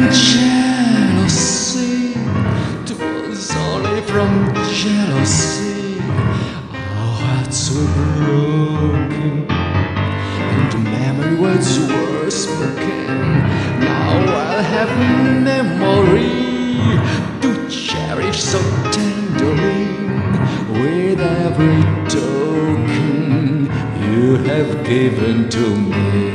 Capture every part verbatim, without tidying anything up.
Jealousy, it was only from jealousy our hearts were broken and memory words were spoken. Now I'll have memory to cherish so tenderly with every token you have given to me.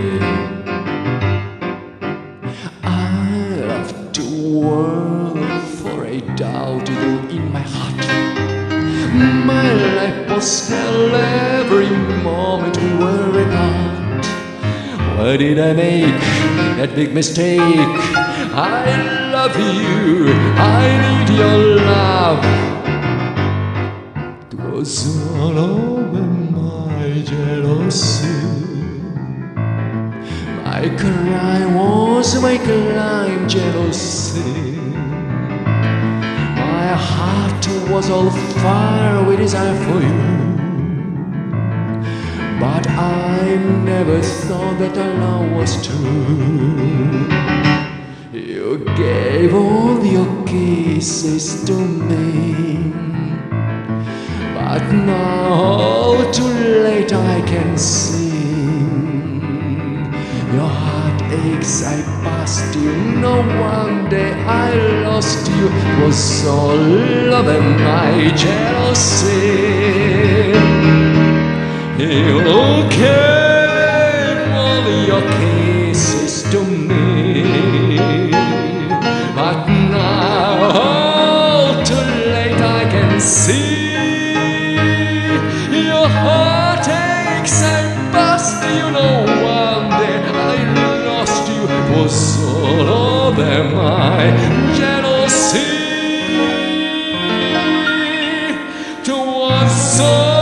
World for a doubt you in my heart. My life was hell every moment we were apart. Why did I make that big mistake? I love you, I need your love. It was all over my jealousy. My crime was my crime, jealousy. My heart was all fire with desire for you, but I never thought that our love was true. You gave all your kisses to me, but now too late I can see. Your heart aches, I passed you. No one day I lost you. Was all of my jealousy. You gave all your kisses to me, but now too late I can see. Your heart aches, I passed you. No one day was all over my jealousy. To one soul